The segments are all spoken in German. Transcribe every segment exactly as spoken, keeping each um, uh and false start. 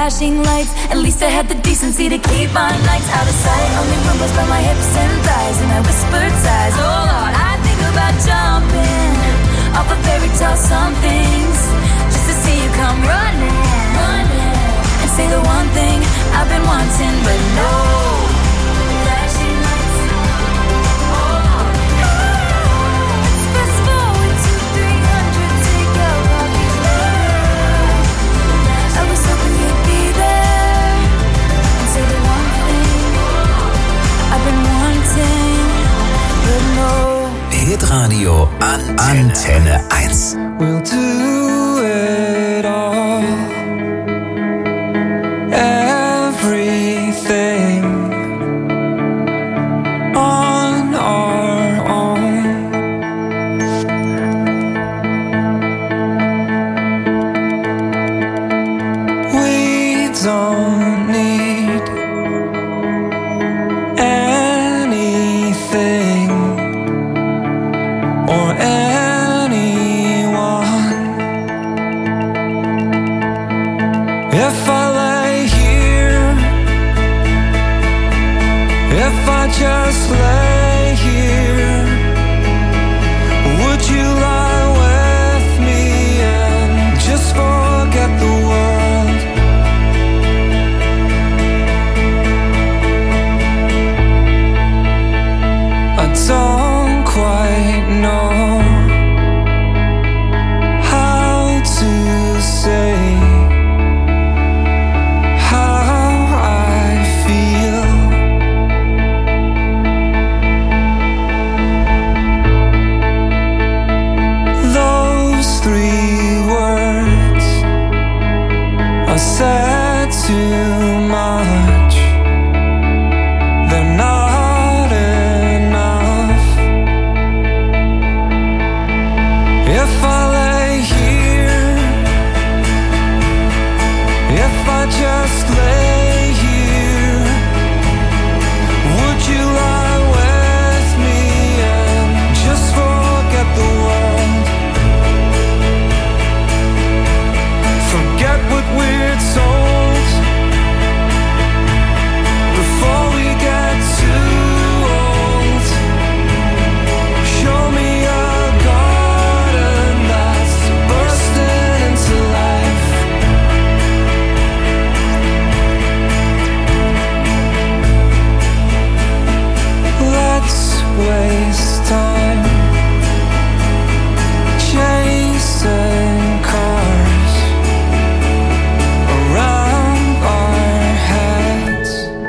flashing lights. At least I had the decency to keep my nights out of sight. Only rumbles by my hips and thighs, and I whispered sighs. Oh Lord, I think about jumping off a fairy tale somethings, just to see you come running, running, and say the one thing I've been wanting, but no. Flashing lights. Oh Lord. Let's fast forward to three hundred, take out all these love. I was hoping you'd be there and say the one thing I've been wanting, but no. Hitradio an Antenne eins. We'll do it all. Everything on our own. We don't need anything or anyone. If I lay here, if I just lay here, would you lie with me and just forget the world? I don't quite know how to say how I feel. Those three words are said too much. They're not enough. If I lay here, if I just lay here, would you lie with me and just forget the world? Forget what we're told before we get too old. Show me a garden that's bursting into life. Let's waste time chasing cars around our heads.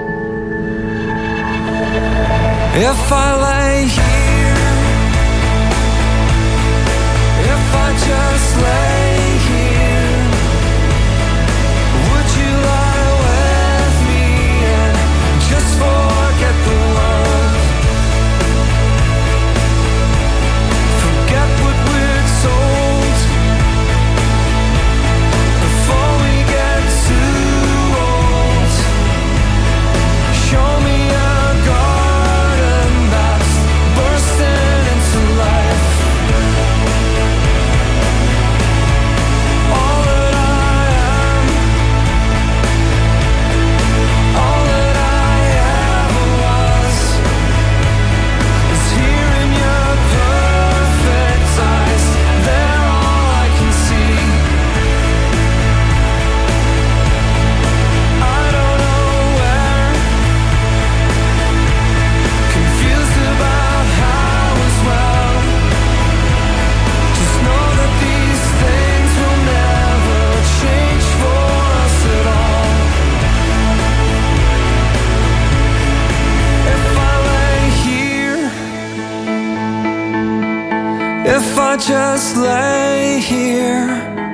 If I lay here, if I just lay here, would you lie with me and just forget the world? Forget what we're told before we get too old. Show me a garden that's bursting into life. All that I am, all that I ever was, is here in your perfect eyes. They're all I can see. I don't know where, confused about how as well. Just know that these things will never change for us at all. If I lay here, if I just lay here,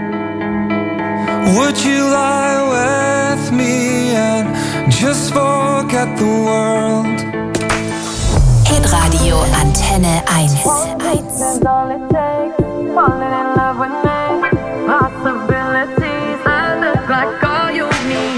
would you lie with me and just forget the world? Hitradio Antenne eins. That's all it takes. Falling in love with me. Possibilities. I look like all you need.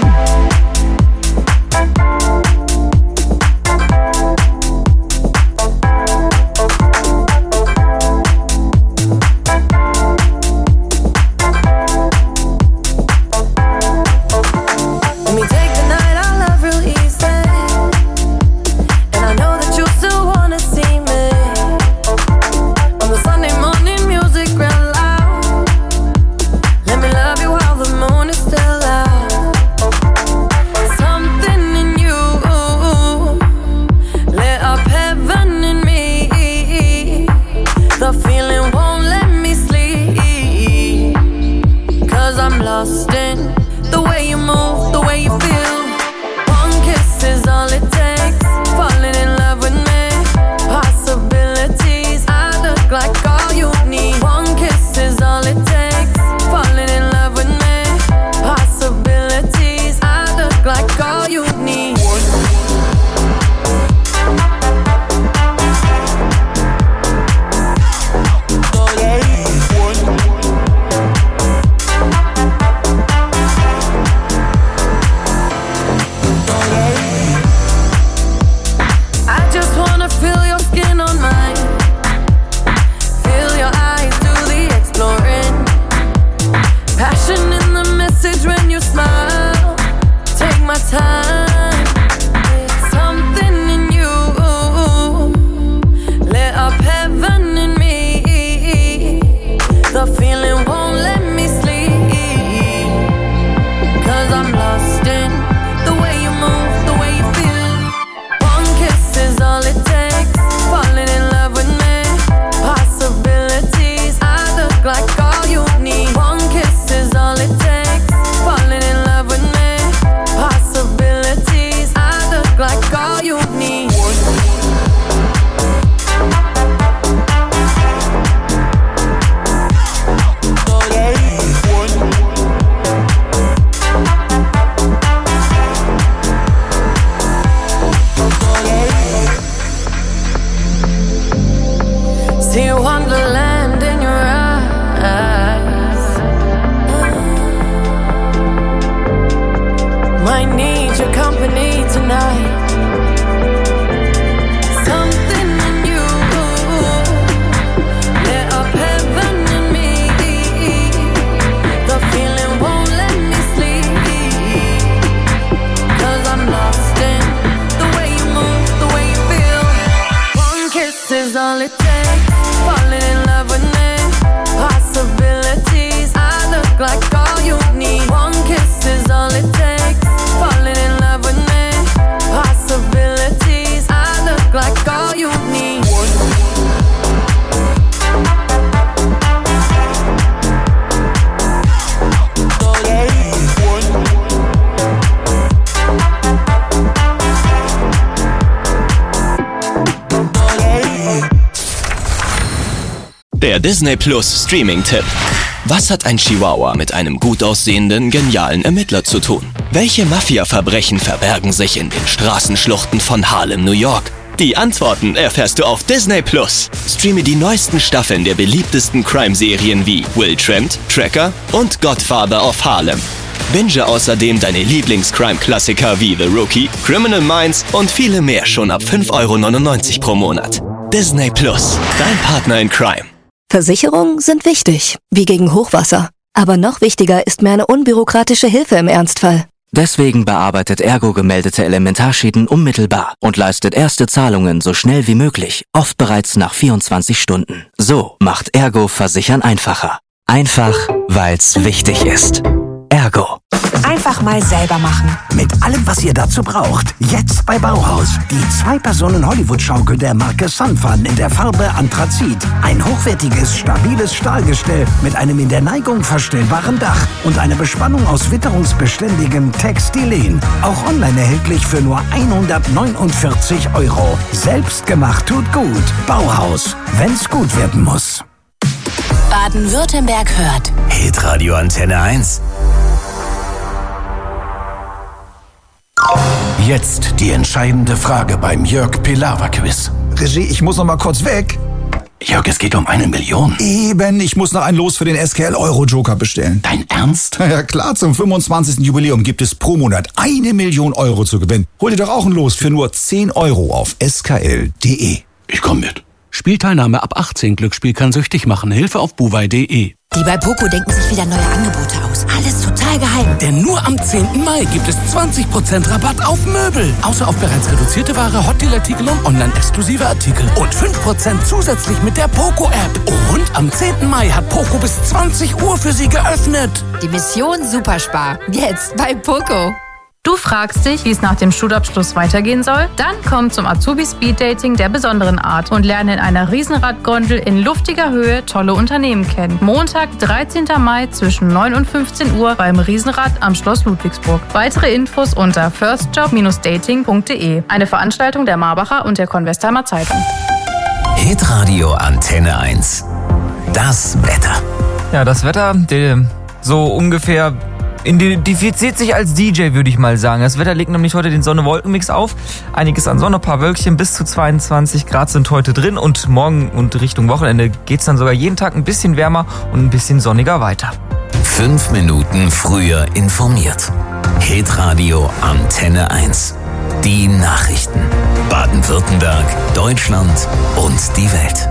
like all you need. One kiss is all it takes. Falling in love with me. Possibilities. I look like all you need. See wonderland in your eyes. Might need your company tonight. Something in you lit up heaven in me. The feeling won't let me sleep, 'cause I'm lost in the way you move, the way you feel. One kiss is all it takes. Falling in love with me. Possibilities. I look like all you need. One kiss is all it takes. Falling in love with me. Possibilities. I look like all you need. Der Disney Plus Streaming-Tipp. Was hat ein Chihuahua mit einem gut aussehenden, genialen Ermittler zu tun? Welche Mafia-Verbrechen verbergen sich in den Straßenschluchten von Harlem, New York? Die Antworten erfährst du auf Disney Plus. Streame die neuesten Staffeln der beliebtesten Crime-Serien wie Will Trent, Tracker und Godfather of Harlem. Binge außerdem deine Lieblings-Crime-Klassiker wie The Rookie, Criminal Minds und viele mehr schon ab fünf Euro neunundneunzig pro Monat. Disney Plus, dein Partner in Crime. Versicherungen sind wichtig, wie gegen Hochwasser. Aber noch wichtiger ist mir eine unbürokratische Hilfe im Ernstfall. Deswegen bearbeitet Ergo gemeldete Elementarschäden unmittelbar und leistet erste Zahlungen so schnell wie möglich, oft bereits nach vierundzwanzig Stunden. So macht Ergo Versichern einfacher. Einfach, weil's wichtig ist. Ergo. Einfach mal selber machen. Mit allem, was ihr dazu braucht. Jetzt bei Bauhaus. Die Zwei-Personen-Hollywood-Schaukel der Marke Sunfun in der Farbe Anthrazit. Ein hochwertiges, stabiles Stahlgestell mit einem in der Neigung verstellbaren Dach und eine Bespannung aus witterungsbeständigem Textilen. Auch online erhältlich für nur hundertneunundvierzig Euro. Selbst gemacht tut gut. Bauhaus. Wenn's gut werden muss. Baden-Württemberg hört. Hitradio Antenne eins. Jetzt die entscheidende Frage beim Jörg Pilawa Quiz. Regie, ich muss noch mal kurz weg. Jörg, es geht um eine Million. Eben, ich muss noch ein Los für den S K L Euro Joker bestellen. Dein Ernst? Ja klar, zum fünfundzwanzigsten Jubiläum gibt es pro Monat eine Million Euro zu gewinnen. Hol dir doch auch ein Los für nur zehn Euro auf s k l punkt d e. Ich komm mit. Spielteilnahme ab achtzehn. Glücksspiel kann süchtig machen. Hilfe auf buwei punkt de. Die bei Poco denken sich wieder neue Angebote aus. Alles total geheim. Denn nur am zehnten Mai gibt es zwanzig Prozent Rabatt auf Möbel. Außer auf bereits reduzierte Ware, Hotdeal-Artikel und online-exklusive Artikel. Und fünf Prozent zusätzlich mit der Poco-App. Und am zehnten Mai hat Poco bis zwanzig Uhr für Sie geöffnet. Die Mission Superspar. Jetzt bei Poco. Du fragst dich, wie es nach dem Schulabschluss weitergehen soll? Dann komm zum Azubi Speed Dating der besonderen Art und lerne in einer Riesenradgondel in luftiger Höhe tolle Unternehmen kennen. Montag, dreizehnten Mai zwischen neun und fünfzehn Uhr beim Riesenrad am Schloss Ludwigsburg. Weitere Infos unter firstjob dating punkt de. Eine Veranstaltung der Marbacher und der Convestheimer Zeitung. Hitradio Antenne eins. Das Wetter. Ja, das Wetter, der so ungefähr identifiziert sich als D J, würde ich mal sagen. Das Wetter legt nämlich heute den Sonne-Wolken-Mix auf. Einiges an Sonne, ein paar Wölkchen, bis zu zweiundzwanzig Grad sind heute drin. Und morgen und Richtung Wochenende geht's dann sogar jeden Tag ein bisschen wärmer und ein bisschen sonniger weiter. Fünf Minuten früher informiert. Hitradio Antenne eins. Die Nachrichten. Baden-Württemberg, Deutschland und die Welt.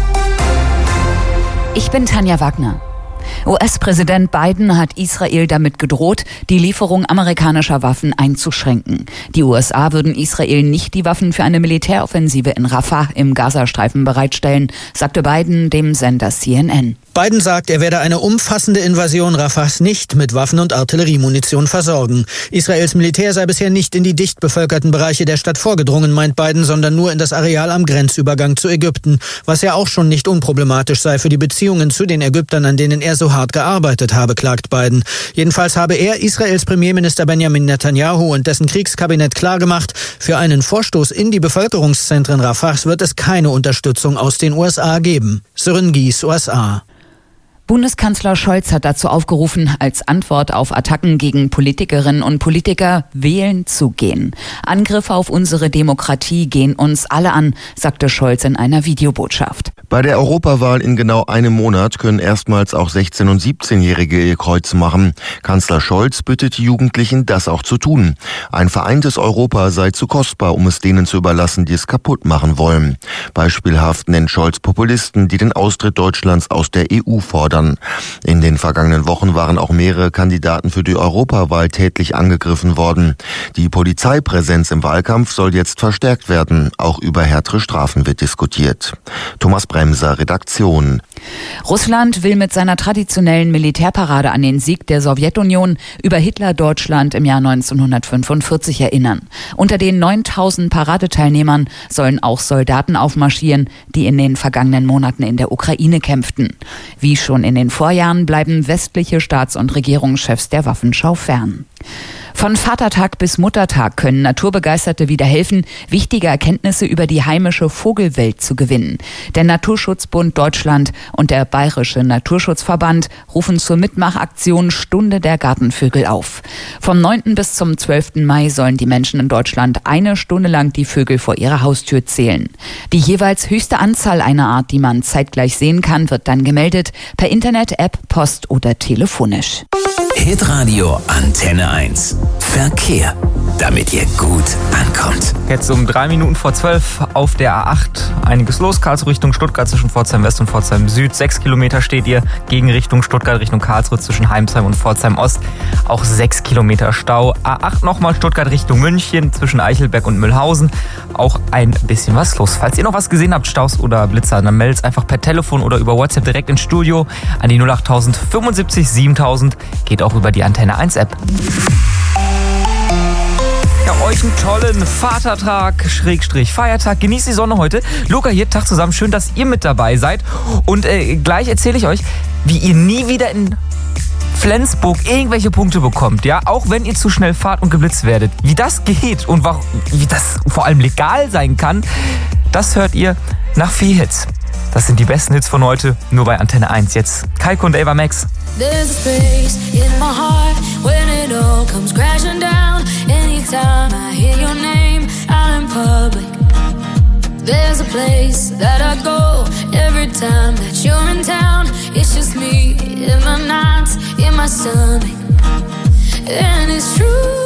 Ich bin Tanja Wagner. U S-Präsident Biden hat Israel damit gedroht, die Lieferung amerikanischer Waffen einzuschränken. Die U S A würden Israel nicht die Waffen für eine Militäroffensive in Rafah im Gazastreifen bereitstellen, sagte Biden dem Sender C N N. Biden sagt, er werde eine umfassende Invasion Rafahs nicht mit Waffen und Artilleriemunition versorgen. Israels Militär sei bisher nicht in die dicht bevölkerten Bereiche der Stadt vorgedrungen, meint Biden, sondern nur in das Areal am Grenzübergang zu Ägypten, was ja auch schon nicht unproblematisch sei für die Beziehungen zu den Ägyptern, an denen er so hart gearbeitet habe, klagt Biden. Jedenfalls habe er Israels Premierminister Benjamin Netanyahu und dessen Kriegskabinett klargemacht, für einen Vorstoß in die Bevölkerungszentren Rafahs wird es keine Unterstützung aus den U S A geben. Sören Gies, U S A. Bundeskanzler Scholz hat dazu aufgerufen, als Antwort auf Attacken gegen Politikerinnen und Politiker wählen zu gehen. Angriffe auf unsere Demokratie gehen uns alle an, sagte Scholz in einer Videobotschaft. Bei der Europawahl in genau einem Monat können erstmals auch sechzehn- und siebzehnjährige ihr Kreuz machen. Kanzler Scholz bittet die Jugendlichen, das auch zu tun. Ein vereintes Europa sei zu kostbar, um es denen zu überlassen, die es kaputt machen wollen. Beispielhaft nennt Scholz Populisten, die den Austritt Deutschlands aus der E U fordern. In den vergangenen Wochen waren auch mehrere Kandidaten für die Europawahl tätlich angegriffen worden. Die Polizeipräsenz im Wahlkampf soll jetzt verstärkt werden. Auch über härtere Strafen wird diskutiert. Thomas Bremser, Redaktion. Russland will mit seiner traditionellen Militärparade an den Sieg der Sowjetunion über Hitler-Deutschland im Jahr neunzehnhundertfünfundvierzig erinnern. Unter den neuntausend Paradeteilnehmern sollen auch Soldaten aufmarschieren, die in den vergangenen Monaten in der Ukraine kämpften. Wie schon in den Vorjahren bleiben westliche Staats- und Regierungschefs der Waffenschau fern. Von Vatertag bis Muttertag können Naturbegeisterte wieder helfen, wichtige Erkenntnisse über die heimische Vogelwelt zu gewinnen. Der Naturschutzbund Deutschland und der Bayerische Naturschutzverband rufen zur Mitmachaktion Stunde der Gartenvögel auf. Vom neunten bis zum zwölften Mai sollen die Menschen in Deutschland eine Stunde lang die Vögel vor ihrer Haustür zählen. Die jeweils höchste Anzahl einer Art, die man zeitgleich sehen kann, wird dann gemeldet per Internet, App, Post oder telefonisch. Hitradio Antenne eins. Verkehr, damit ihr gut ankommt. Jetzt um drei Minuten vor zwölf auf der A acht. Einiges los. Karlsruhe Richtung Stuttgart zwischen Pforzheim West und Pforzheim Süd. Sechs Kilometer steht ihr. Gegen Richtung Stuttgart, Richtung Karlsruhe zwischen Heimsheim und Pforzheim Ost. Auch sechs Kilometer Stau. A acht nochmal Stuttgart Richtung München zwischen Eichelberg und Mühlhausen. Auch ein bisschen was los. Falls ihr noch was gesehen habt, Staus oder Blitzer, dann meldet es einfach per Telefon oder über WhatsApp direkt ins Studio an die null acht null null fünfundsiebzig siebentausend. Geht auch über die Antenne eins App. Ja, euch einen tollen Vatertag, Schrägstrich Feiertag. Genießt die Sonne heute. Luca hier, Tag zusammen. Schön, dass ihr mit dabei seid. Und äh, gleich erzähle ich euch, wie ihr nie wieder in Flensburg irgendwelche Punkte bekommt. Ja, auch wenn ihr zu schnell fahrt und geblitzt werdet. Wie das geht und wie das vor allem legal sein kann, das hört ihr nach vier Hits. Das sind die besten Hits von heute, nur bei Antenne eins. Jetzt Kaiko und Ava Max. There's a space in my heart when it all comes crashing down. Anytime I hear your name out in public. There's a place that I go every time that you're in town. It's just me in my nights, in my stomach. And it's true.